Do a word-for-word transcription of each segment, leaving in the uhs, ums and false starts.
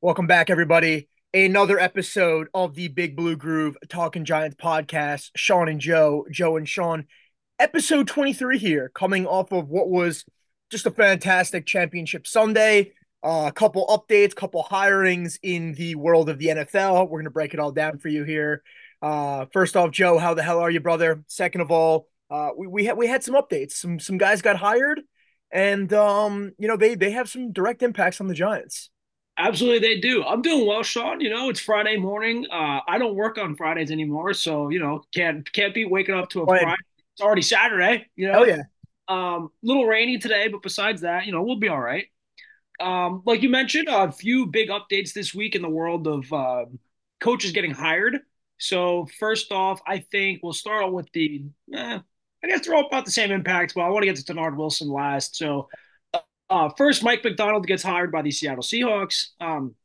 Welcome back, everybody. Another episode of the Big Blue Groove Talking Giants podcast. Sean and Joe, Joe and Sean. Episode twenty-three here, coming off of what was just a fantastic championship Sunday. Uh, a couple updates, couple hirings in the world of the N F L. We're going to break it all down for you here. Uh, first off, Joe, how the hell are you, brother? Second of all, uh, we we had we had some updates. Some some guys got hired, and um, you know they they have some direct impacts on the Giants. Absolutely, they do. I'm doing well, Sean. You know, it's Friday morning. Uh, I don't work on Fridays anymore, so you know, can't can't be waking up to a Playing. Friday. It's already Saturday. You Hell know, yeah. um, little rainy today, but besides that, you know, we'll be all right. Um, like you mentioned, a few big updates this week in the world of uh, coaches getting hired. So first off, I think we'll start with the. Eh, I guess they're all about the same impact, but I want to get to Denard Wilson last. So uh, first, Mike McDonald gets hired by the Seattle Seahawks. Um,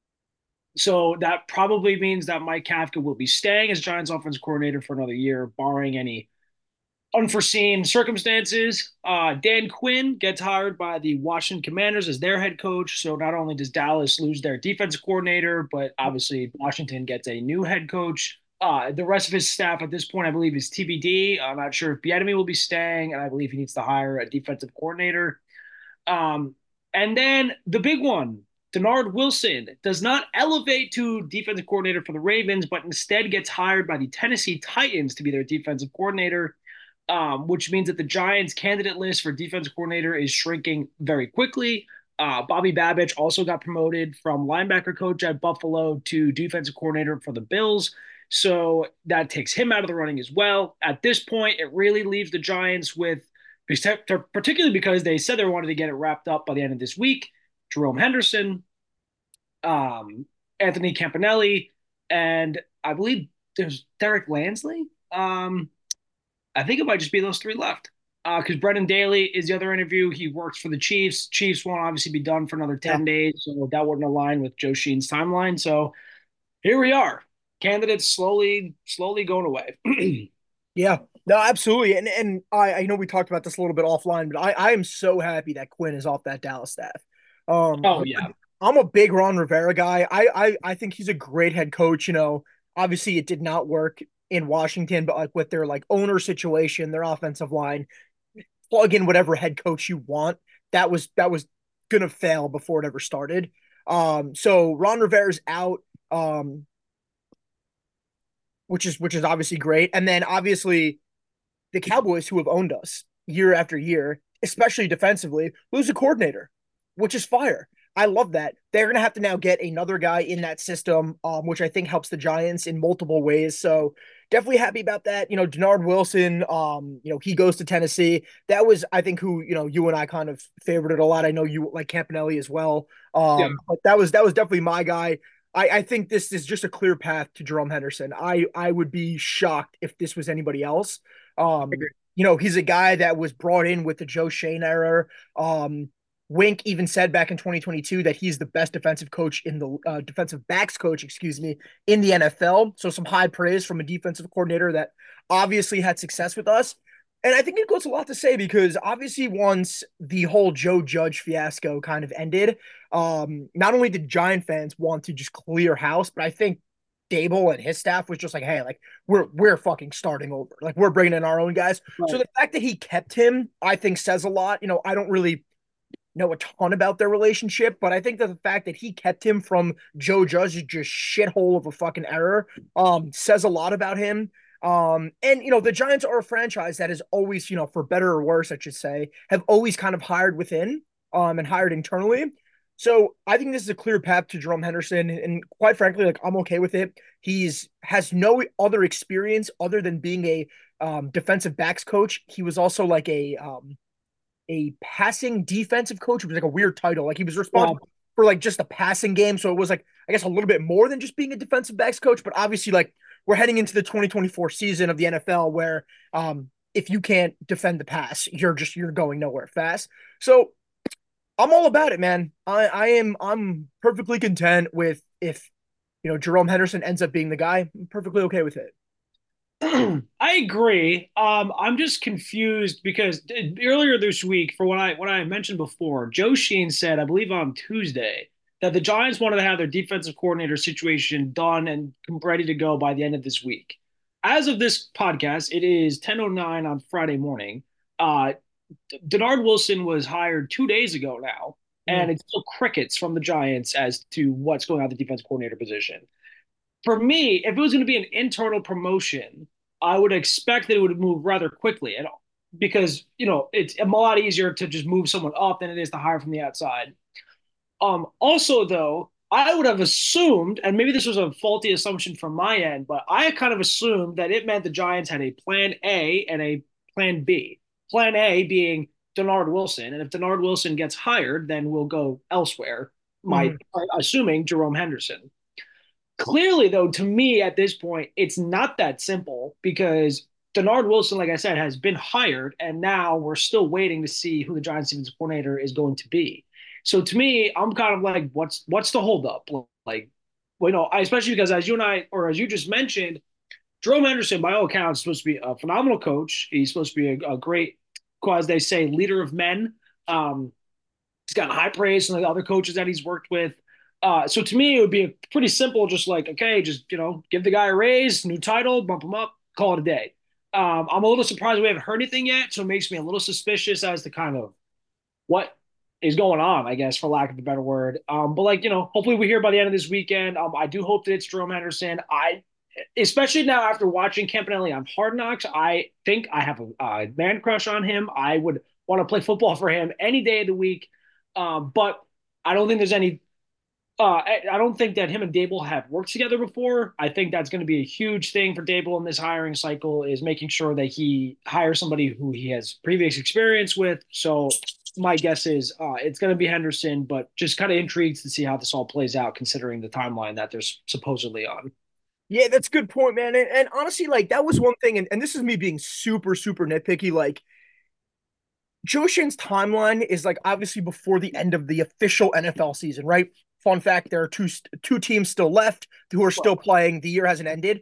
so that probably means that Mike Kafka will be staying as Giants offensive coordinator for another year, barring any unforeseen circumstances. Uh, Dan Quinn gets hired by the Washington Commanders as their head coach. So not only does Dallas lose their defensive coordinator, but obviously Washington gets a new head coach. Uh, the rest of his staff at this point, I believe, is T B D. I'm not sure if Bieniemy will be staying, and I believe he needs to hire a defensive coordinator. Um, and then the big one, Denard Wilson does not elevate to defensive coordinator for the Ravens, but instead gets hired by the Tennessee Titans to be their defensive coordinator, um, which means that the Giants' candidate list for defensive coordinator is shrinking very quickly. Uh, Bobby Babich also got promoted from linebacker coach at Buffalo to defensive coordinator for the Bills. So that takes him out of the running as well. At this point, it really leaves the Giants with, particularly because they said they wanted to get it wrapped up by the end of this week, Jerome Henderson, um, Anthony Campanelli, and I believe there's Derek Lansley. Um, I think it might just be those three left. Because uh, Brendan Daly is the other interview. He works for the Chiefs. Chiefs won't obviously be done for another Yeah. ten days, so that wouldn't align with Joe Sheen's timeline. So here we are. Candidates slowly, slowly going away. Yeah. No, absolutely. And and I, I know we talked about this a little bit offline, but I, I am so happy that Quinn is off that Dallas staff. Um, Oh yeah. I'm a big Ron Rivera guy. I, I I think he's a great head coach. You know, obviously it did not work in Washington, but like with their like owner situation, their offensive line, plug in whatever head coach you want. That was that was gonna fail before it ever started. Um, so Ron Rivera's out. Um, which is which is obviously great. And then obviously the Cowboys, who have owned us year after year, especially defensively, lose a coordinator, which is fire. I love that. They're going to have to now get another guy in that system, um, which I think helps the Giants in multiple ways. So definitely happy about that. You know, Denard Wilson, um, you know, he goes to Tennessee. That was, I think, who, you know, you and I kind of favored it a lot. I know you like Campanelli as well. Yeah. Um, but that was that was definitely my guy. I, I think this is just a clear path to Jerome Henderson. I, I would be shocked if this was anybody else. Um, you know, he's a guy that was brought in with the Joe Shane era. Um, Wink even said back in twenty twenty-two that he's the best defensive coach in the uh, defensive backs coach, excuse me, in the N F L. So some high praise from a defensive coordinator that obviously had success with us. And I think it goes a lot to say because obviously once the whole Joe Judge fiasco kind of ended, um, not only did Giant fans want to just clear house, but I think Dable and his staff was just like, hey, like we're we're fucking starting over. Like we're bringing in our own guys. So Right. the fact that he kept him, I think says a lot. You know, I don't really know a ton about their relationship, but I think that the fact that he kept him from Joe Judge's just shithole of a fucking error um says a lot about him. Um, and you know, the Giants are a franchise that is always, you know, for better or worse, I should say, have always kind of hired within um and hired internally. So I think this is a clear path to Jerome Henderson, and quite frankly, like I'm okay with it. He's has no other experience other than being a um, defensive backs coach. He was also like a um, a passing defensive coach, which was like a weird title. Like he was Yeah. responsible for like just the passing game, so it was like I guess a little bit more than just being a defensive backs coach. But obviously, like we're heading into the twenty twenty-four season of the N F L, where um, if you can't defend the pass, you're just you're going nowhere fast. So I'm all about it, man. I, I am I'm perfectly content with if you know Jerome Henderson ends up being the guy. I'm perfectly okay with it. I agree. Um, I'm just confused because earlier this week, for what I what I mentioned before, Joe Sheen said, I believe on Tuesday, that the Giants wanted to have their defensive coordinator situation done and ready to go by the end of this week. As of this podcast, it is ten oh nine on Friday morning. Uh, Denard Wilson was hired two days ago now, Mm. and it's still crickets from the Giants as to what's going on at the defense coordinator position. For me, if it was going to be an internal promotion, I would expect that it would move rather quickly, and because you know it's a lot easier to just move someone up than it is to hire from the outside. Um, also, though, I would have assumed, and maybe this was a faulty assumption from my end, but I kind of assumed that it meant the Giants had a plan A and a plan B. Plan A being Denard Wilson, and if Denard Wilson gets hired, then we'll go elsewhere. My Mhm. assuming Jerome Henderson. Clearly, though, to me at this point, it's not that simple because Denard Wilson, like I said, has been hired, and now we're still waiting to see who the Giants' defensive coordinator is going to be. So to me, I'm kind of like, what's what's the holdup? Like, well, you know, especially because as you and I, or as you just mentioned, Jerome Henderson, by all accounts, is supposed to be a phenomenal coach. He's supposed to be a, a great, as they say, leader of men. Um, he's gotten high praise from the other coaches that he's worked with. Uh, so to me, it would be a pretty simple, just like, okay, just, you know, give the guy a raise, new title, bump him up, call it a day. Um, I'm a little surprised we haven't heard anything yet. So it makes me a little suspicious as to kind of what is going on, I guess, for lack of a better word. Um, but like, you know, hopefully we hear by the end of this weekend. Um, I do hope that it's Jerome Henderson. I, especially now after watching Campanelli on Hard Knocks, I think I have a, a man crush on him. I would want to play football for him any day of the week. Um, but I don't think there's any. Uh, I, I don't think that him and Dable have worked together before. I think that's going to be a huge thing for Dable in this hiring cycle is making sure that he hires somebody who he has previous experience with. So my guess is uh, it's going to be Henderson, but just kind of intrigued to see how this all plays out, considering the timeline that they're supposedly on. Yeah, that's a good point, man. And, and honestly, like that was one thing, and, and this is me being super, super nitpicky. Like Joe Shane's timeline is like obviously before the end of the official N F L season, right? Fun fact: there are two two teams still left who are still Well, playing. The year hasn't ended.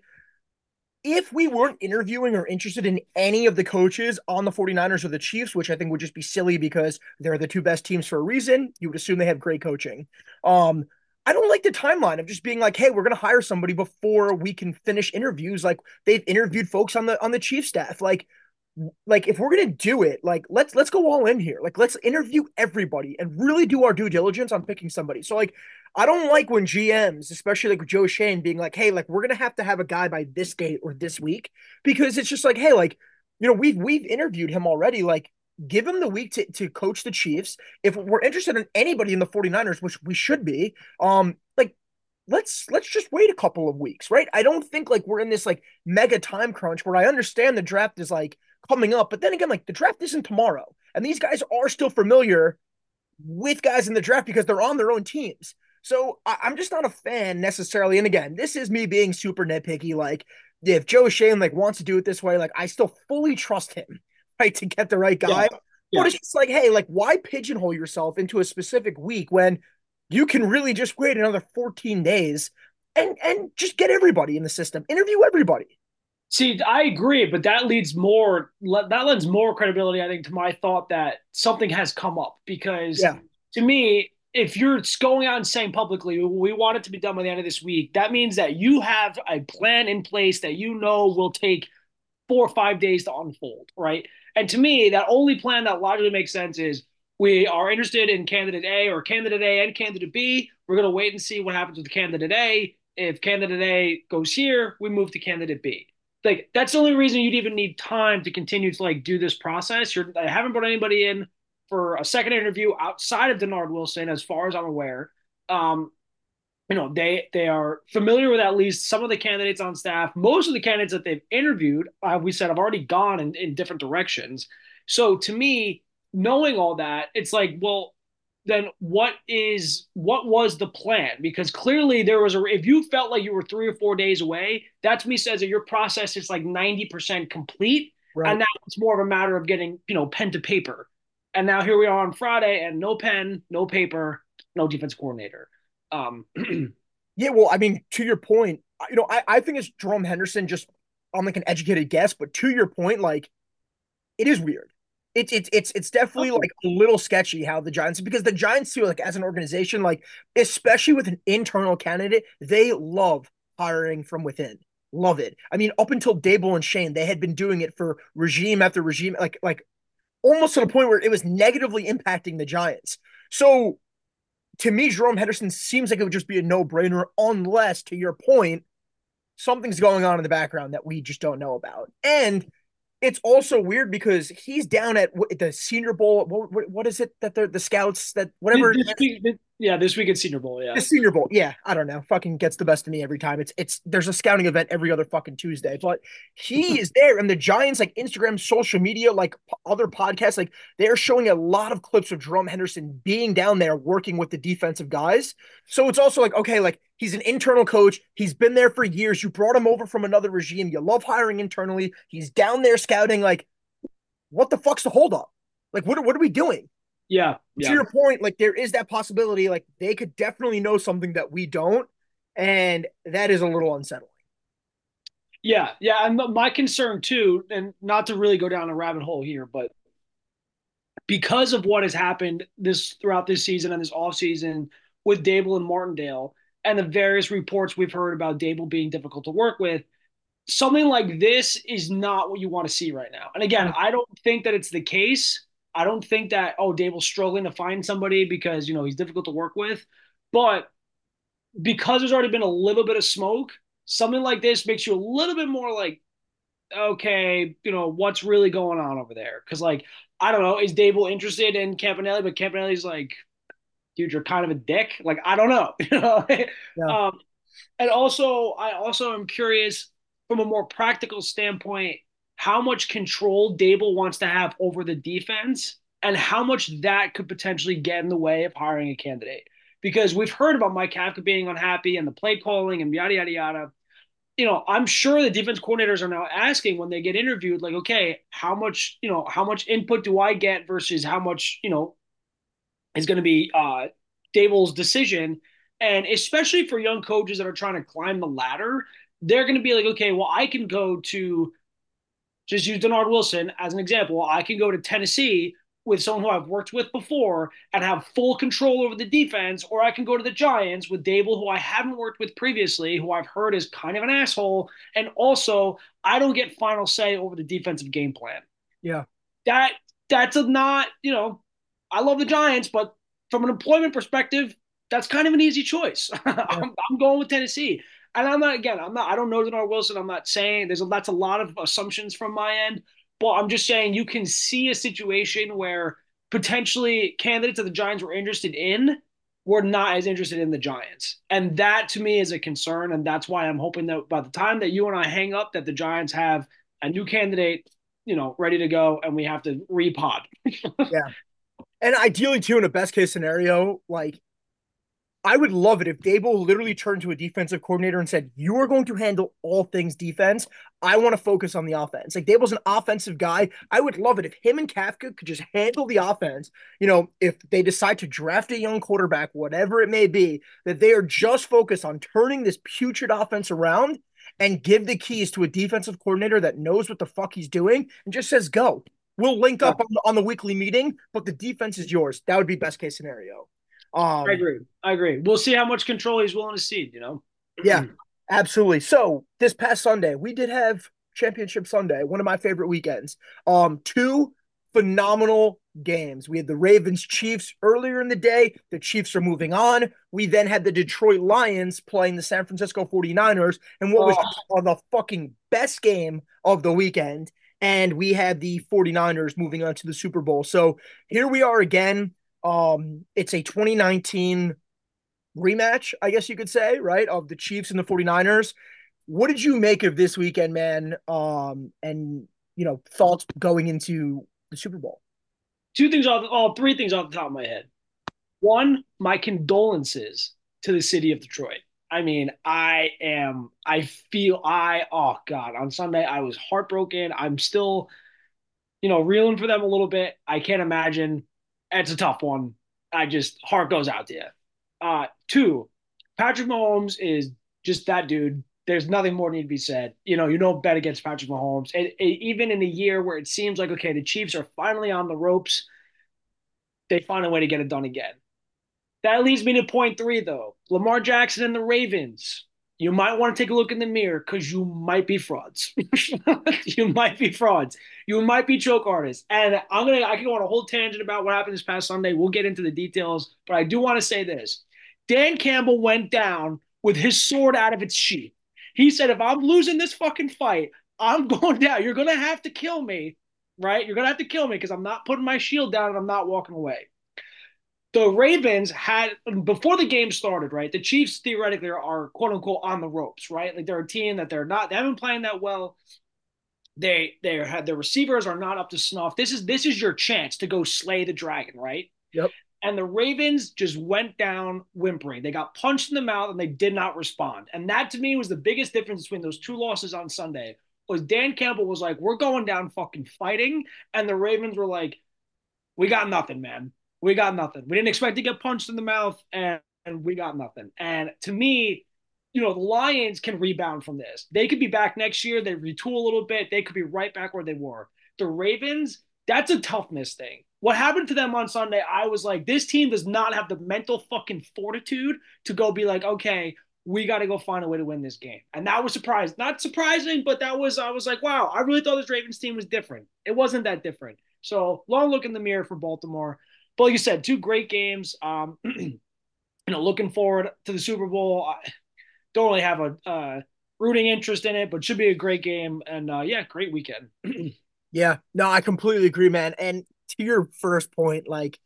If we weren't interviewing or interested in any of the coaches on the 49ers or the Chiefs, which I think would just be silly because they're the two best teams for a reason, you would assume they have great coaching. Um, I don't like the timeline of just being like, hey, we're gonna hire somebody before we can finish interviews. Like they've interviewed folks on the on the Chief staff. Like like if we're gonna do it, like let's let's go all in here. Like let's interview everybody and really do our due diligence on picking somebody. So like I don't like when G Ms, especially like Joe Shane, being like, hey, like we're gonna have to have a guy by this date or this week, because it's just like, hey, like, you know, we've we've interviewed him already. Like, give him the week to, to coach the Chiefs. If we're interested in anybody in the 49ers, which we should be, um, like let's let's just wait a couple of weeks, right? I don't think like we're in this like mega time crunch where I understand the draft is like coming up, but then again, like the draft isn't tomorrow. And these guys are still familiar with guys in the draft because they're on their own teams. So I, I'm just not a fan necessarily. And again, this is me being super nitpicky. Like, if Joe Shane like wants to do it this way, like I still fully trust him, right, to get the right yeah, guy. But yeah. it's just like, hey, like why pigeonhole yourself into a specific week when you can really just wait another fourteen days and and just get everybody in the system, interview everybody. See, I agree, but that leads more that lends more credibility, I think, to my thought that something has come up because Yeah. to me, if you're going out and saying publicly we want it to be done by the end of this week, that means that you have a plan in place that you know will take four or five days to unfold, right? And to me, that only plan that logically makes sense is we are interested in candidate A or candidate A and candidate B. We're going to wait and see what happens with candidate A. If candidate A goes here, we move to candidate B. Like that's the only reason you'd even need time to continue to like do this process. You're I haven't brought anybody in for a second interview outside of Denard Wilson, as far as I'm aware. Um, you know they they are familiar with at least some of the candidates on staff. Most of the candidates that they've interviewed, uh, we said, have already gone in, in different directions. So to me, knowing all that, it's like, well, then what is what was the plan? Because clearly there was a if you felt like you were three or four days away, that to me says that your process is like ninety percent complete, and Right. now it's more of a matter of getting you know pen to paper. And now here we are on Friday, and no pen, no paper, no defense coordinator. Um, Yeah, well, I mean, to your point, you know, I, I think it's Jerome Henderson just on like an educated guess, but to your point, like it is weird. it's it's it's it's definitely Oh, like a little sketchy how the Giants, because the Giants too, like as an organization, like especially with an internal candidate, they love hiring from within. Love it. I mean, up until Dable and Shane, they had been doing it for regime after regime, like like almost to the point where it was negatively impacting the Giants. So to me, Jerome Henderson seems like it would just be a no-brainer, unless, to your point, something's going on in the background that we just don't know about. And it's also weird because he's down at the Senior Bowl. What, what, what is it that the the scouts that whatever it this is, week, yeah, this week at Senior Bowl, yeah. the Senior Bowl. Yeah, I don't know. Fucking gets the best of me every time. It's it's there's a scouting event every other fucking Tuesday, but he is there, and the Giants like Instagram, social media, like p- other podcasts, like they're showing a lot of clips of Jerome Henderson being down there working with the defensive guys. So it's also like, okay, like he's an internal coach. He's been there for years. You brought him over from another regime. You love hiring internally. He's down there scouting. Like, what the fuck's the holdup? Like, what what are we doing? Yeah, To yeah. your point, like there is that possibility, like they could definitely know something that we don't, and that is a little unsettling. Yeah, yeah, and my concern too, and not to really go down a rabbit hole here, but because of what has happened this throughout this season and this offseason with Dable and Martindale and the various reports we've heard about Dable being difficult to work with, something like this is not what you want to see right now. And again, I don't think that it's the case. I don't think that, oh, Dable's struggling to find somebody because, you know, he's difficult to work with. But because there's already been a little bit of smoke, something like this makes you a little bit more like, okay, you know, what's really going on over there? Because, like, I don't know, is Dable interested in Campanelli? But Campanelli's like, dude, you're kind of a dick. Like, I don't know. You know? Yeah, um, and also, I also am curious from a more practical standpoint how much control Dable wants to have over the defense and how much that could potentially get in the way of hiring a candidate. Because we've heard about Mike Kafka being unhappy and the play calling and yada yada yada. You know, I'm sure the defense coordinators are now asking when they get interviewed, like, okay, how much, you know, how much input do I get versus how much, you know, is going to be uh, Dable's decision. And especially for young coaches that are trying to climb the ladder, they're going to be like, okay, well, I can go to just use Denard Wilson as an example. I can go to Tennessee with someone who I've worked with before and have full control over the defense, or I can go to the Giants with Dable, who I haven't worked with previously, who I've heard is kind of an asshole. And also, I don't get final say over the defensive game plan. yeah, That that's a not, you know, I love the Giants, but from an employment perspective, that's kind of an easy choice. yeah, I'm, I'm going with Tennessee. And I'm not, again, I'm not, I don't know Denard Wilson. I'm not saying there's a, that's a lot of assumptions from my end, but I'm just saying you can see a situation where potentially candidates that the Giants were interested in were not as interested in the Giants. And that to me is a concern. And that's why I'm hoping that by the time that you and I hang up, that the Giants have a new candidate, you know, ready to go and we have to repod. yeah. And ideally, too, in a best case scenario, like I would love it if Dable literally turned to a defensive coordinator and said, "You are going to handle all things defense. I want to focus on the offense." Like Dable's an offensive guy. I would love it if him and Kafka could just handle the offense. You know, if they decide to draft a young quarterback, whatever it may be, that they are just focused on turning this putrid offense around and give the keys to a defensive coordinator that knows what the fuck he's doing and just says, "Go. We'll link Yeah, up on the, on the weekly meeting, but the defense is yours." That would be best case scenario. I Um, agree. I agree. We'll see how much control he's willing to cede, you know? Yeah, absolutely. So this past Sunday, we did have Championship Sunday, one of my favorite weekends. Um, two phenomenal games. We had the Ravens Chiefs earlier in the day. The Chiefs are moving on. We then had the Detroit Lions playing the San Francisco forty-niners, and what was Oh, just on the fucking best game of the weekend. And we had the forty-niners moving on to the Super Bowl. So here we are again. Um, it's a twenty nineteen rematch, I guess you could say, right, of the Chiefs and the forty-niners. What did you make of this weekend, man? Um, and you know, thoughts going into the Super Bowl? two things off, oh, three things off the top of my head. One, my condolences to the city of Detroit. I mean, I am, I feel, I, oh God, on Sunday, I was heartbroken. I'm still, you know, reeling for them a little bit. I can't imagine. It's a tough one. I just, heart goes out to you. Uh, two, Patrick Mahomes is just that dude. there's nothing more need to be said. You know, you don't bet against Patrick Mahomes. And, and even in a year where it seems like, okay, the Chiefs are finally on the ropes, they find a way to get it done again. That leads me to point three, though. Lamar Jackson and the Ravens. You might want to take a look in the mirror because you might be frauds. You might be frauds. You might be choke artists. And I'm gonna I can go on a whole tangent about what happened this past Sunday. We'll get into the details, but I do want to say this. Dan Campbell went down with his sword out of its sheath. He said, if I'm losing this fucking fight, I'm going down. You're gonna have to kill me, right? You're gonna have to kill me because I'm not putting my shield down and I'm not walking away. The Ravens had before the game started, right? The Chiefs theoretically are, are quote unquote on the ropes, right? Like they're a team that they're not, they haven't been playing that well. They they had their receivers are not up to snuff. This is this is your chance to go slay the dragon, right? Yep. And the Ravens just went down whimpering. They got punched in the mouth and they did not respond. And that to me was the biggest difference between those two losses on Sunday. Was Dan Campbell was like, we're going down fucking fighting, and the Ravens were like, we got nothing, man. We got nothing. We didn't expect to get punched in the mouth, and, and we got nothing. And to me, you know, the Lions can rebound from this. They could be back next year. They retool a little bit. They could be right back where they were. The Ravens, that's a toughness thing. What happened to them on Sunday, I was like, this team does not have the mental fucking fortitude to go be like, okay, we got to go find a way to win this game. And that was surprising. Not surprising, but that was, I was like, wow, I really thought this Ravens team was different. It wasn't that different. So long look in the mirror for Baltimore. But like you said, two great games. Um, you know, looking forward to the Super Bowl. I don't really have a uh, rooting interest in it, but should be a great game. And uh, yeah, great weekend. Yeah, no, I completely agree, man. And to your first point, like,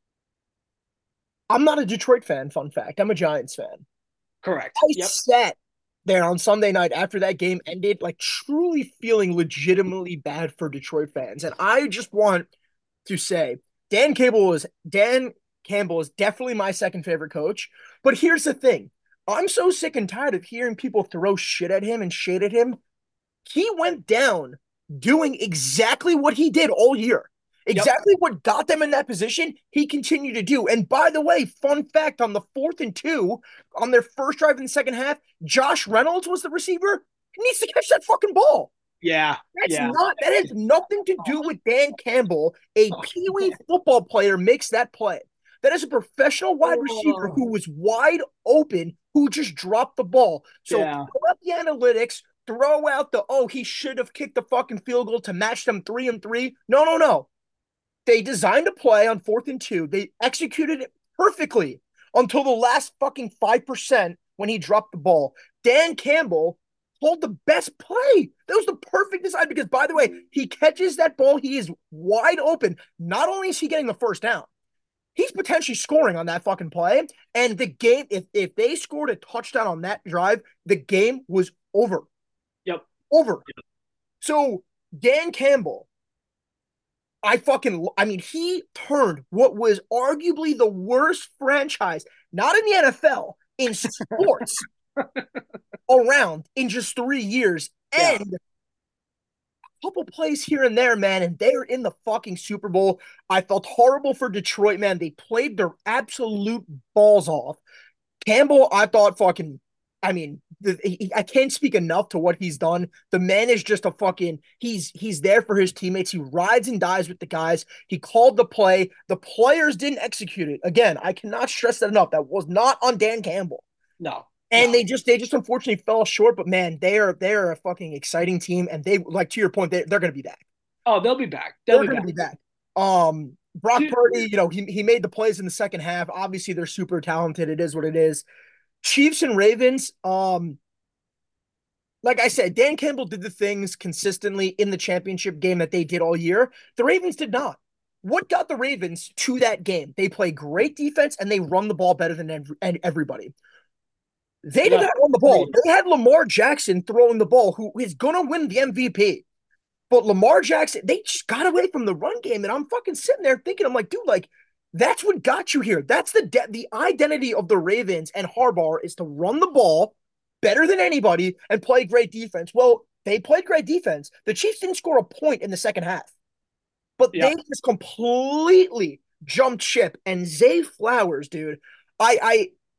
I'm not a Detroit fan, fun fact. I'm a Giants fan. Correct. I Yep. sat there on Sunday night after that game ended, like, truly feeling legitimately bad for Detroit fans. And I just want to say, Dan Campbell is Dan Campbell is definitely my second favorite coach. But here's the thing. I'm so sick and tired of hearing people throw shit at him and shade at him. He went down doing exactly what he did all year. Yep. Exactly what got them in that position, he continued to do. And by the way, fun fact on the fourth and two, on their first drive in the second half, Josh Reynolds was the receiver. He needs to catch that fucking ball. Yeah. That's Yeah. not, that has nothing to do with Dan Campbell. A Pee Wee football player makes that play. That is a professional wide receiver Oh, who was wide open, who just dropped the ball. So yeah. throw out the analytics, throw out the, oh, he should have kicked the fucking field goal to match them three and three. No, no, no. They designed a play on fourth and two. They executed it perfectly until the last fucking five percent when he dropped the ball. Dan Campbell pulled the best play. That was the perfect design because, by the way, he catches that ball. He is wide open. Not only is he getting the first down, he's potentially scoring on that fucking play. And the game, if, if they scored a touchdown on that drive, the game was over. Yep. Over. So Dan Campbell, I fucking, I mean, he turned what was arguably the worst franchise, not in the N F L, in sports around in just three years. Yeah. And a couple plays here and there, man, and they're in the fucking Super Bowl. I felt horrible for Detroit, man. They played their absolute balls off. Campbell, I thought fucking, I mean, the, he, I can't speak enough to what he's done. The man is just a fucking, he's he's there for his teammates. He rides and dies with the guys. He called the play. The players didn't execute it. Again, I cannot stress that enough. That was not on Dan Campbell. No. And No. they just they just unfortunately fell short. But man, they are they are a fucking exciting team. And they, like, to your point, they, they're gonna be back. Oh, they'll be back. They'll They're be gonna back. be back. Um Brock Dude, Purdy, you know, he he made the plays in the second half. Obviously, they're super talented. It is what it is. Chiefs and Ravens, um, like I said, Dan Campbell did the things consistently in the championship game that they did all year. The Ravens did not. What got the Ravens to that game? They play great defense and they run the ball better than every, everybody. They did yeah. not run the ball. They had Lamar Jackson throwing the ball, who is going to win the M V P. But Lamar Jackson, they just got away from the run game. And I'm fucking sitting there thinking, I'm like, dude, like, that's what got you here. That's the de- the identity of the Ravens and Harbaugh is to run the ball better than anybody and play great defense. Well, they played great defense. The Chiefs didn't score a point in the second half, but Yeah. they just completely jumped ship. And Zay Flowers, dude, I, I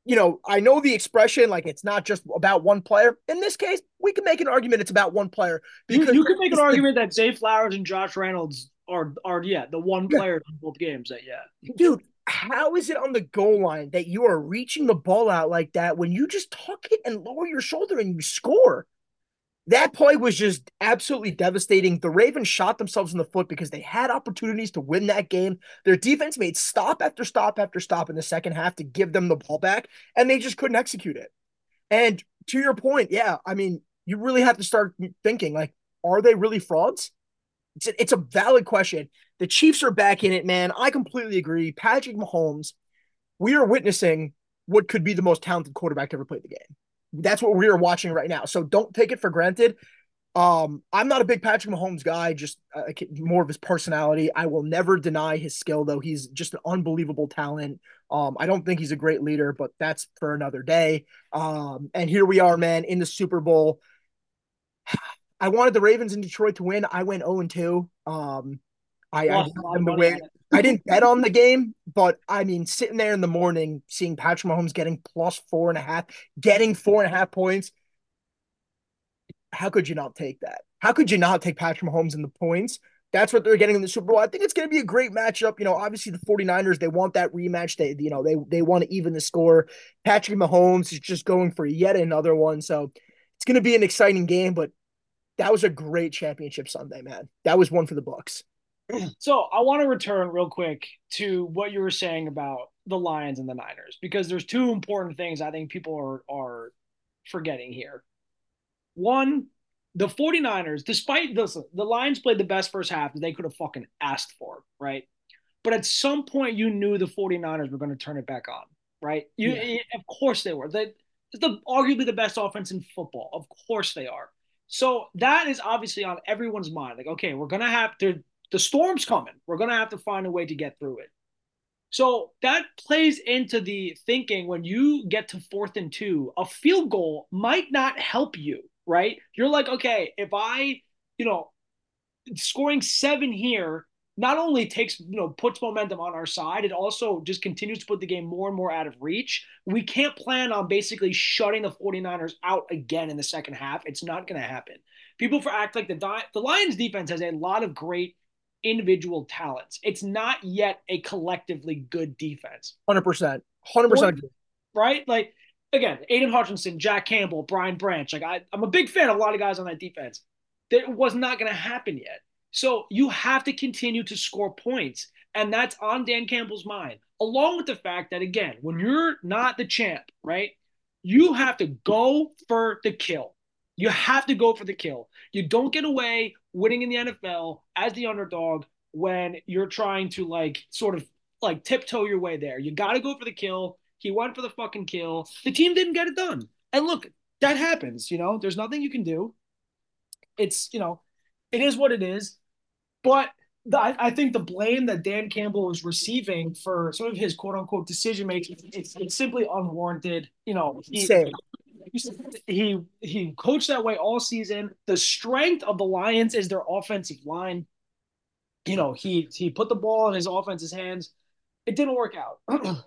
you know, I know the expression, like it's not just about one player. In this case, we can make an argument it's about one player You because you could make an it's the argument that Zay Flowers and Josh Reynolds are are yeah the one yeah, player in both games that yeah. dude, how is it on the goal line that you are reaching the ball out like that when you just tuck it and lower your shoulder and you score? That play was just absolutely devastating. The Ravens shot themselves in the foot because they had opportunities to win that game. Their defense made stop after stop after stop in the second half to give them the ball back, and they just couldn't execute it. And to your point, yeah, I mean, you really have to start thinking like, are they really frauds? It's a, it's a valid question. The Chiefs are back in it, man. I completely agree. Patrick Mahomes, we are witnessing what could be the most talented quarterback to ever play the game. That's what we are watching right now. So don't take it for granted. Um, I'm not a big Patrick Mahomes guy, just uh, more of his personality. I will never deny his skill, though. He's just an unbelievable talent. Um, I don't think he's a great leader, but that's for another day. Um, and here we are, man, in the Super Bowl. I wanted the Ravens in Detroit to win. I went oh and two. Um, I, I Lost a wanted lot of them to money on win. it. I didn't bet on the game, but I mean, sitting there in the morning, seeing Patrick Mahomes getting plus four and a half, getting four and a half points, how could you not take that? How could you not take Patrick Mahomes in the points? That's what they're getting in the Super Bowl. I think it's going to be a great matchup. You know, obviously the 49ers, they want that rematch. They, you know, they they want to even the score. Patrick Mahomes is just going for yet another one. So it's going to be an exciting game, but that was a great championship Sunday, man. That was one for the books. So I want to return real quick to what you were saying about the Lions and the Niners because there's two important things I think people are are forgetting here. One, the 49ers, despite this, the Lions played the best first half that they could have fucking asked for, right? But at some point, you knew the 49ers were going to turn it back on, right? You, Yeah, of course they were. They, it's the, arguably the best offense in football. Of course they are. So that is obviously on everyone's mind. Like, okay, we're going to have to, the storm's coming. We're going to have to find a way to get through it. So that plays into the thinking when you get to fourth and two, a field goal might not help you, right? You're like, okay, if I, you know, scoring seven here not only takes, you know, puts momentum on our side, it also just continues to put the game more and more out of reach. We can't plan on basically shutting the 49ers out again in the second half. It's not going to happen. People for act like the the Lions defense has a lot of great individual talents. It's not yet a collectively good defense. one hundred percent. one hundred percent agree. Right? Like, again, Aiden Hutchinson, Jack Campbell, Brian Branch. Like, I, I'm a big fan of a lot of guys on that defense. That was not going to happen yet. So you have to continue to score points. And that's on Dan Campbell's mind, along with the fact that, again, when you're not the champ, right, you have to go for the kill. You have to go for the kill. You don't get away winning in the N F L as the underdog when you're trying to, like, sort of like tiptoe your way there. You got to go for the kill. He went for the fucking kill. The team didn't get it done. And look, that happens, you know, there's nothing you can do. It's, you know, it is what it is. But the, I, think the blame that Dan Campbell is receiving for some of his quote unquote decision making, it's, it's simply unwarranted. You know, he, Same. he he coached that way all season. The strength of the Lions is their offensive line. You know, he he put the ball in his offense's hands. It didn't work out.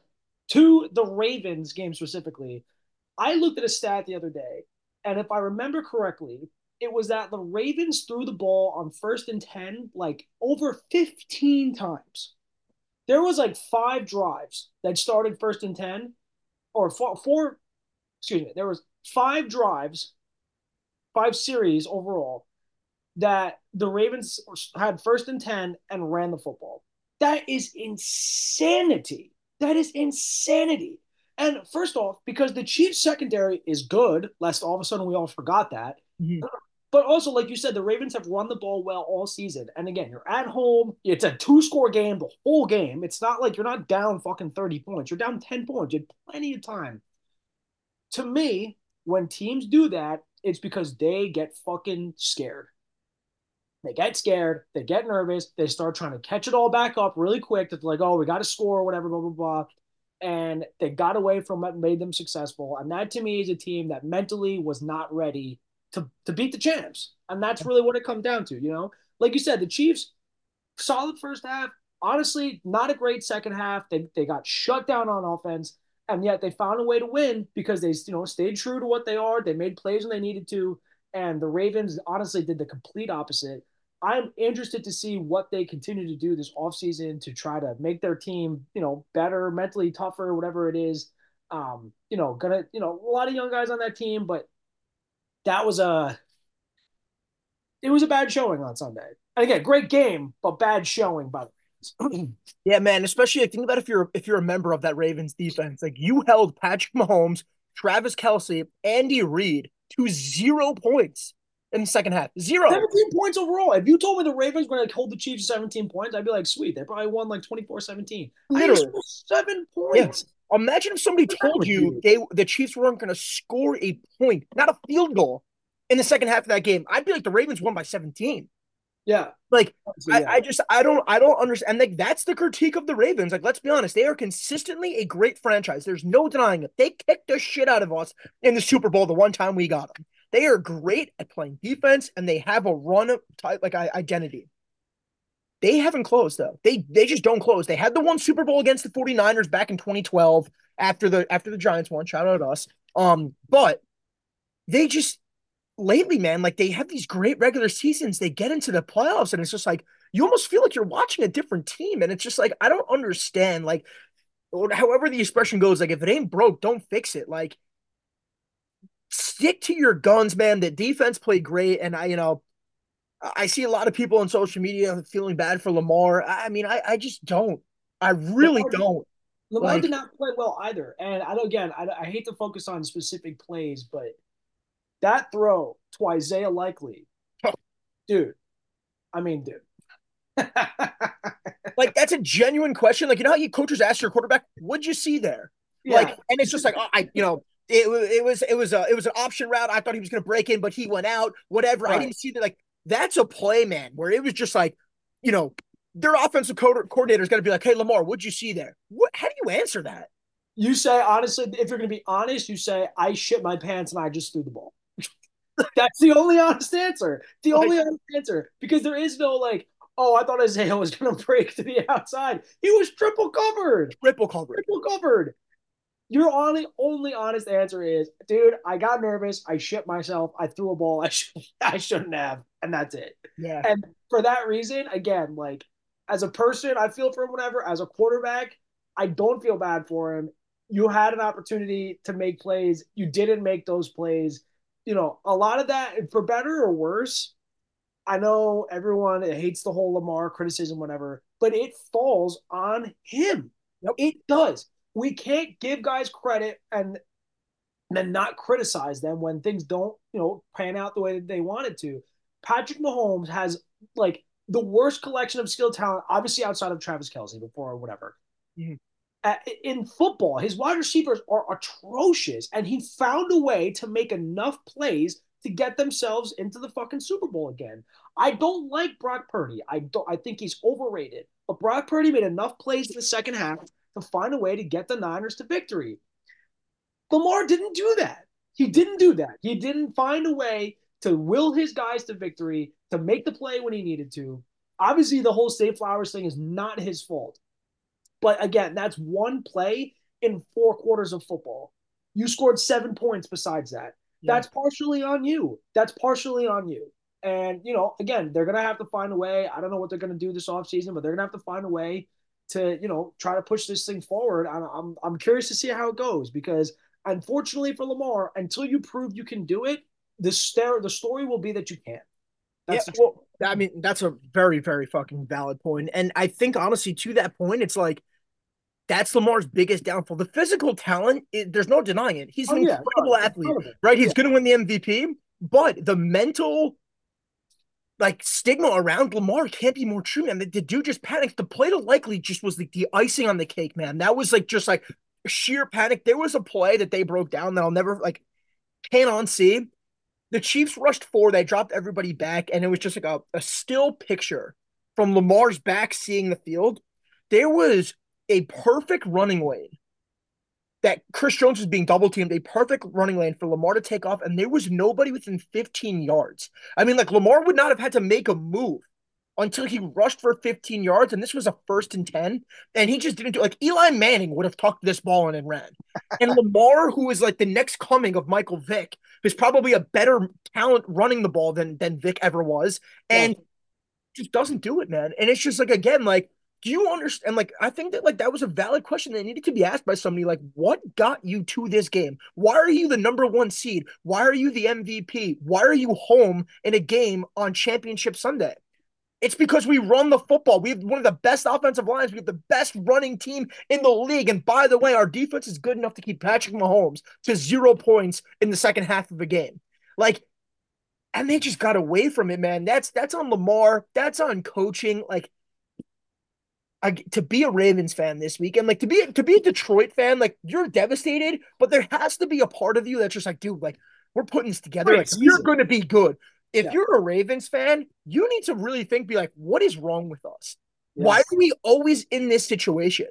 To the Ravens game specifically, I looked at a stat the other day, and if I remember correctly, it was that the Ravens threw the ball on first and ten like over fifteen times. There was like five drives that started first and ten, or four, four excuse me, there was five drives, five series overall that the Ravens had first and ten and ran the football. That is insanity. That is insanity. And first off, because the Chiefs secondary is good, lest all of a sudden we all forgot that. Mhm. But also, like you said, the Ravens have run the ball well all season. And again, you're at home. It's a two score game, the whole game. It's not like you're not down fucking thirty points. You're down ten points. You had plenty of time. To me, when teams do that, it's because they get fucking scared. They get scared, they get nervous, they start trying to catch it all back up really quick. It's like, oh, we got to score, whatever, blah, blah, blah. And they got away from what made them successful. And that to me is a team that mentally was not ready to, to beat the champs. And that's really what it comes down to, you know? Like you said, the Chiefs, solid first half. Honestly, not a great second half. They, they got shut down on offense. and yet they found a way to win because they, you know, stayed true to what they are. They made plays when they needed to, and the Ravens honestly did the complete opposite. I'm interested to see what they continue to do this offseason to try to make their team, you know, better, mentally tougher, whatever it is. Um, you know, gonna, you know, a lot of young guys on that team, but that was a it was a bad showing on Sunday. And again, great game, but bad showing by the Ravens. Yeah, man. Especially like, think about if you're if you're a member of that Ravens defense, like you held Patrick Mahomes, Travis Kelce, Andy Reid to zero points in the second half. Zero, seventeen points overall. If you told me the Ravens were going to hold the Chiefs to seventeen points, I'd be like, sweet. They probably won like twenty-four seventeen. I just literally. seven Yeah. points. Imagine if somebody What's wrong told with you you? they the Chiefs weren't going to score a point, not a field goal, in the second half of that game. I'd be like the Ravens won by seventeen. Yeah. Like So, I, yeah. I just I don't I don't understand. And like that's the critique of the Ravens. Like let's be honest, they are consistently a great franchise. There's no denying it. They kicked the shit out of us in the Super Bowl the one time we got them. They are great at playing defense and they have a run type like identity. They haven't closed though. They they just don't close. They had the one Super Bowl against the 49ers back in twenty twelve after the after the Giants won. Shout out to us. Um, but they just lately, man, like they have these great regular seasons. They get into the playoffs, and it's just like you almost feel like you're watching a different team. And it's just like I don't understand. Like, however the expression goes, like if it ain't broke, don't fix it. Like, stick to your guns, man. The defense played great, and I, you know, I see a lot of people on social media feeling bad for Lamar. I mean, I, I just don't. I really Lamar, don't. Lamar did Like, not play well either. And I again, I, I hate to focus on specific plays, but that throw to Isaiah Likely, dude. I mean, dude. like that's a genuine question. Like, you know how you coaches ask your quarterback, "What'd you see there?" Like, Yeah. and it's just like, oh, I, you know, it, it was it was a it was an option route. I thought he was going to break in, but he went out. Whatever. I Right. didn't see that. Like, that's a play, man. Where it was just like, you know, their offensive co- coordinator is going to be like, "Hey, Lamar, what'd you see there?" What? How do you answer that? You say honestly, if you're going to be honest, you say I shit my pants and I just threw the ball. That's the only honest answer. The Like, only honest answer because there is no like, oh, I thought Isaiah was going to break to the outside. He was triple covered. triple coverage. Triple covered. Your only only honest answer is, dude, I got nervous. I shit myself. I threw a ball I should I shouldn't have, and that's it. Yeah. And for that reason, again, like as a person, I feel for him. Whatever. As a quarterback, I don't feel bad for him. You had an opportunity to make plays. You didn't make those plays. You know, a lot of that, for better or worse. I know everyone hates the whole Lamar criticism, whatever, but it falls on him. Yep. It does. We can't give guys credit and then not criticize them when things don't, you know, pan out the way that they wanted to. Patrick Mahomes has like the worst collection of skill talent, obviously outside of Travis Kelce before or whatever. Mm-hmm. Uh, in football, his wide receivers are atrocious, and he found a way to make enough plays to get themselves into the fucking Super Bowl again. I don't like Brock Purdy. I don't. I think he's overrated. But Brock Purdy made enough plays in the second half to find a way to get the Niners to victory. Lamar didn't do that. He didn't do that. He didn't find a way to will his guys to victory, to make the play when he needed to. Obviously, the whole State Flowers thing is not his fault. But again, that's one play in four quarters of football. You scored seven points besides that. Yeah. That's partially on you. That's partially on you. And, you know, again, they're going to have to find a way. I don't know what they're going to do this offseason, but they're going to have to find a way to, you know, try to push this thing forward. I'm, I'm, I'm curious to see how it goes because, unfortunately for Lamar, until you prove you can do it, the, st- the story will be that you can't. Yeah, That's the truth. well, I mean, that's a very, very fucking valid point. And I think, honestly, to that point, it's like that's Lamar's biggest downfall. The physical talent, it, there's no denying it. He's Oh, an yeah. incredible No, athlete, incredible. right? He's Yeah. going to win the M V P, but the mental like stigma around Lamar can't be more true, man. The, the dude just panicked. The play to Likely just was like the icing on the cake, man. That was like just like sheer panic. There was a play that they broke down that I'll never like can't unsee. The Chiefs rushed four, they dropped everybody back, and it was just like a, a still picture from Lamar's back seeing the field. There was a perfect running lane that Chris Jones was being double teamed, a perfect running lane for Lamar to take off, and there was nobody within fifteen yards. I mean, like Lamar would not have had to make a move until he rushed for fifteen yards, and this was a first and ten, and he just didn't do like Eli Manning would have tucked this ball in and ran. And Lamar, who is like the next coming of Michael Vick, who's probably a better talent running the ball than than Vick ever was, Yeah. and just doesn't do it, man. And it's just like again, like, do you understand? Like, I think that like that was a valid question that needed to be asked by somebody. Like, what got you to this game? Why are you the number one seed? Why are you the M V P? Why are you home in a game on Championship Sunday? It's because we run the football. We have one of the best offensive lines. We have the best running team in the league. And by the way, our defense is good enough to keep Patrick Mahomes to zero points in the second half of a game. Like, and they just got away from it, man. That's that's on Lamar. That's on coaching. Like, I, to be a Ravens fan this week, and like to be to be a Detroit fan, like you're devastated, but there has to be a part of you that's just like, dude, like we're putting this together. Great Like you're season. going to be good. If Yeah. you're a Ravens fan, you need to really think, be like, what is wrong with us? Why Yeah. are we always in this situation?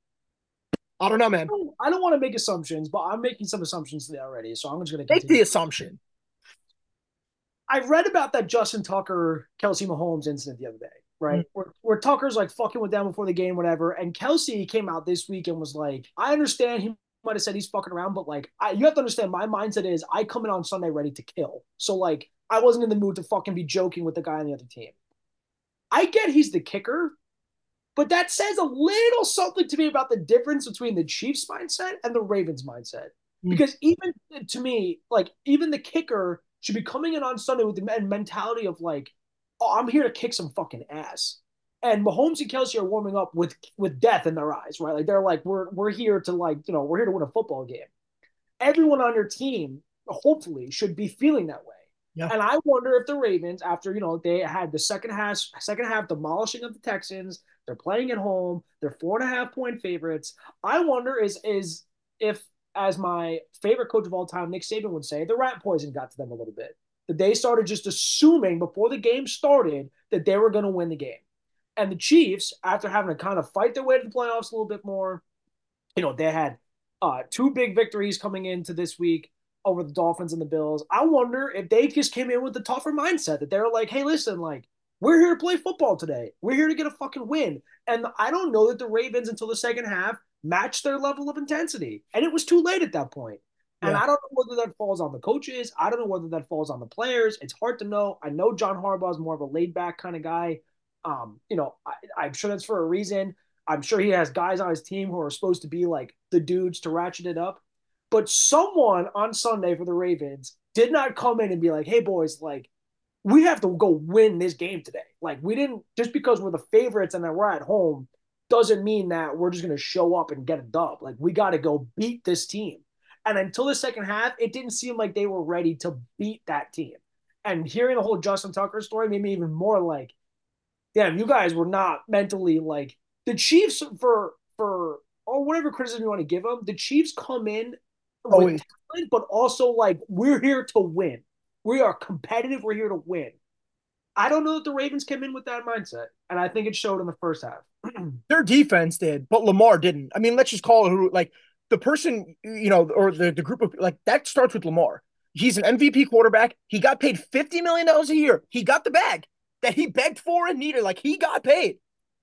I don't know, man. I don't want to make assumptions, but I'm making some assumptions today already, so I'm just going to Make the continue. assumption. I read about that Justin Tucker Kelsey Mahomes incident the other day, right? Mm. Where, where Tucker's like fucking with them before the game, whatever. And Kelsey came out this week and was like, I understand he might have said he's fucking around, but like, I, you have to understand my mindset is I come in on Sunday ready to kill. So like, I wasn't in the mood to fucking be joking with the guy on the other team. I get he's the kicker, but that says a little something to me about the difference between the Chiefs mindset and the Ravens mindset. Mm. Because even to me, like even the kicker should be coming in on Sunday with the mentality of like, oh, I'm here to kick some fucking ass. And Mahomes and Kelsey are warming up with with death in their eyes, right? Like they're like, we're we're here to like, you know, we're here to win a football game. Everyone on your team, hopefully, should be feeling that way. Yeah. And I wonder if the Ravens, after you know they had the second half, second half demolishing of the Texans, they're playing at home, they're four and a half point favorites. I wonder is is if, as my favorite coach of all time, Nick Saban would say, the rat poison got to them a little bit. That they started just assuming before the game started that they were going to win the game. And the Chiefs, after having to kind of fight their way to the playoffs a little bit more, you know, they had uh, two big victories coming into this week over the Dolphins and the Bills. I wonder if they just came in with the tougher mindset that they're like, hey, listen, like, we're here to play football today. We're here to get a fucking win. And I don't know that the Ravens until the second half matched their level of intensity. And it was too late at that point. And Yeah. I don't know whether that falls on the coaches. I don't know whether that falls on the players. It's hard to know. I know John Harbaugh is more of a laid back kind of guy. Um, you know, I, I'm sure that's for a reason. I'm sure he has guys on his team who are supposed to be like the dudes to ratchet it up. But someone on Sunday for the Ravens did not come in and be like, hey, boys, like, we have to go win this game today. Like, we didn't, just because we're the favorites and that we're at home, doesn't mean that we're just going to show up and get a dub. Like, we got to go beat this team. And until the second half, it didn't seem like they were ready to beat that team. And hearing the whole Justin Tucker story made me even more like, damn, you guys were not mentally like the Chiefs for for or whatever criticism you want to give them. The Chiefs come in with Always. talent, but also like we're here to win. We are competitive. We're here to win. I don't know that the Ravens came in with that mindset, and I think it showed in the first half. Their defense did, but Lamar didn't. I mean, let's just call it who, like the person, you know, or the, the group of like that starts with Lamar. He's an M V P quarterback. He got paid fifty million dollars a year. He got the bag that he begged for and needed. Like he got paid.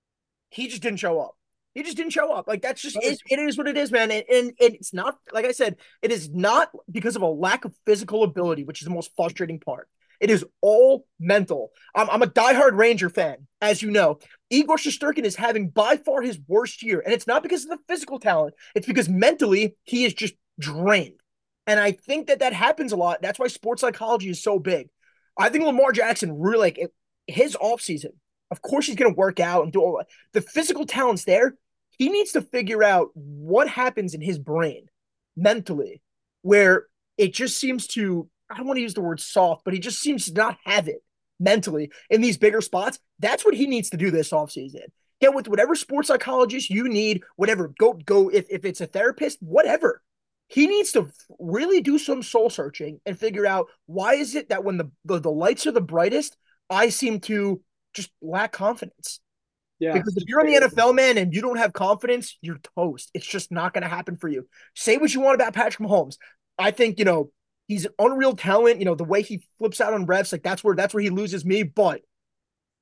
He just didn't show up. He just didn't show up. Like that's just it, it is what it is, man. And, and, and it's not, like I said, it is not because of a lack of physical ability, which is the most frustrating part. It is all mental. I'm, I'm a diehard Ranger fan, as you know. Igor Shesterkin is having by far his worst year, and it's not because of the physical talent. It's because mentally he is just drained. And I think that that happens a lot. That's why sports psychology is so big. I think Lamar Jackson really like it, his offseason. Of course, he's going to work out and do all the physical talents there. He needs to figure out what happens in his brain mentally, where it just seems to, I don't want to use the word soft, but he just seems to not have it mentally in these bigger spots. That's what he needs to do this offseason. Get with whatever sports psychologist you need, whatever. Go, go. If, if it's a therapist, whatever. He needs to really do some soul searching and figure out why is it that when the, the, the lights are the brightest, I seem to just lack confidence. Yeah. Because if you're in the N F L, man, and you don't have confidence, you're toast. It's just not going to happen for you. Say what you want about Patrick Mahomes. I think, you know, he's an unreal talent. You know, the way he flips out on refs, like that's where that's where he loses me. But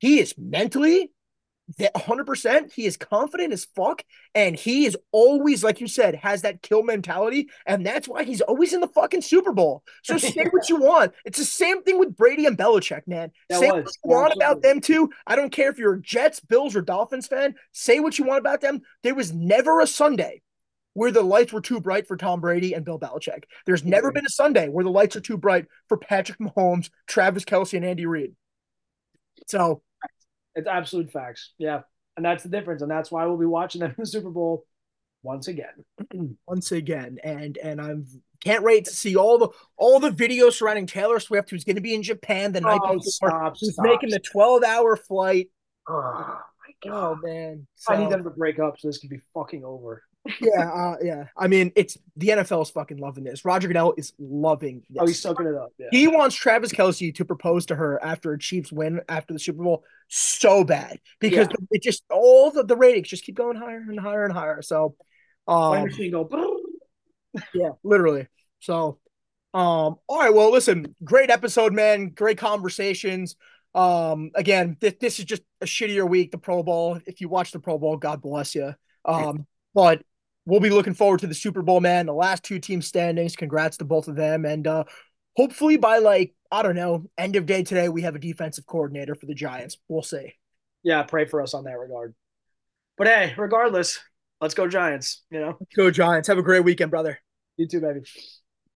he is mentally that one hundred percent. He is confident as fuck. And he is always, like you said, has that kill mentality. And that's why he's always in the fucking Super Bowl. So say what you want. It's the same thing with Brady and Belichick, man. That Say what was you yeah, want about absolutely. them too. I don't care if you're a Jets, Bills, or Dolphins fan. Say what you want about them. There was never a Sunday where the lights were too bright for Tom Brady and Bill Belichick. There's never Agree. been a Sunday where the lights are too bright for Patrick Mahomes, Travis Kelce, and Andy Reid. So It's absolute facts. Yeah. And that's the difference. And that's why we'll be watching them in the Super Bowl once again. once again, and and I'm can't wait to see all the all the videos surrounding Taylor Swift, who's going to be in Japan the night Oh, before, stop, who's stop. making the twelve hour flight. Oh my Oh God. man, I need so them to break up so this can be fucking over. yeah, uh, yeah. I mean, it's the N F L is fucking loving this. Roger Goodell is loving Oh, he's this. soaking it up. Yeah. He wants Travis Kelce to propose to her after a Chiefs win after the Super Bowl so bad because Yeah. it just all the, the ratings just keep going higher and higher and higher. So, My um, machine go. "Brrr." yeah, literally. So, um, all right. Well, listen, great episode, man. Great conversations. Um, again, th- this is just a shittier week. The Pro Bowl. If you watch the Pro Bowl, God bless you. Um, but we'll be looking forward to the Super Bowl, man. The last two team standings. Congrats to both of them, and uh, hopefully by like I don't know, end of day today, we have a defensive coordinator for the Giants. We'll see. Yeah. Pray for us on that regard. But hey, regardless, let's go Giants. You know, Go Giants. Have a great weekend, brother. you too, baby.